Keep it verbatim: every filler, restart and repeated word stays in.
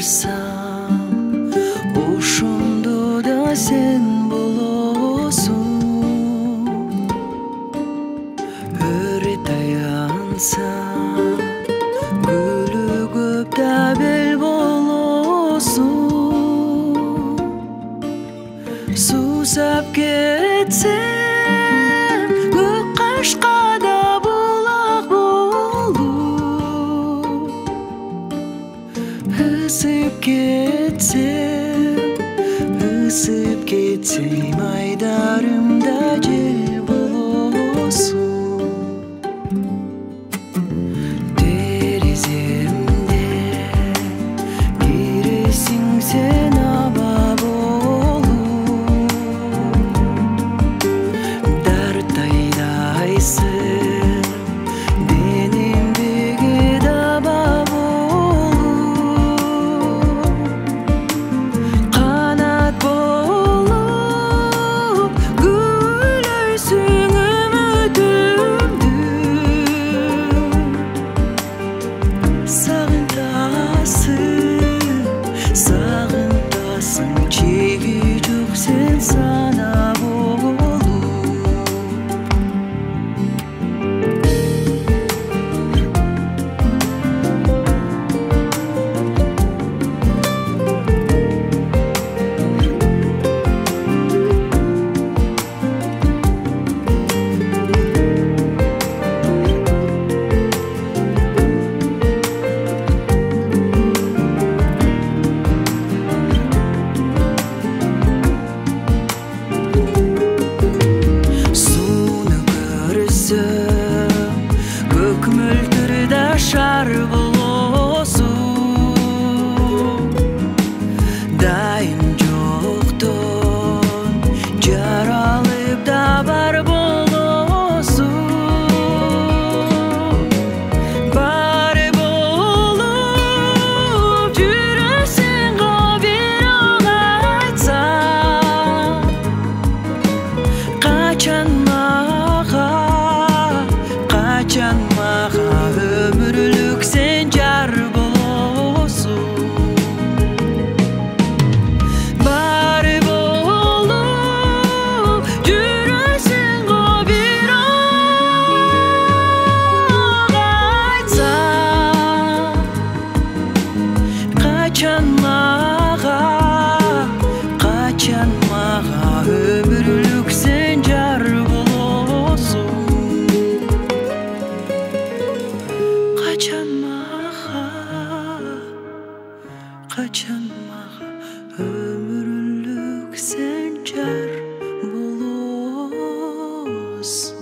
барсам, ошондо да сен болосуң. Өрү таянса, гүлү көп да бел болосуң. Сусап кетсем, көк кашка да булак болуп. Ысып кетсем, ысып кетсем, айдарымда жел болосуң. Тереземде киресиң сен аба болуп. Дартайдайсың денемдеги даба болуп. Канат болуп гүлөйсүң үмүтүмдү. Сагынтасың, сагынтасың, чеги жок сен сана болуп. Сууну көрсөм, көк мөлдүрдө шар болосуң. Дайым жоктон жаралып да бар болосуң. Бар болуп жүрөсүң го бир айтсам. Качан мага, качан мага өмүрлүк сен жар болосуң. Бар болуп жүрөсүң го бир айтсам. Качан мага, качан мага өмүрлүк сен жар болосуң. Качан мага, качан мага өмүрлүк сен жар болосуң.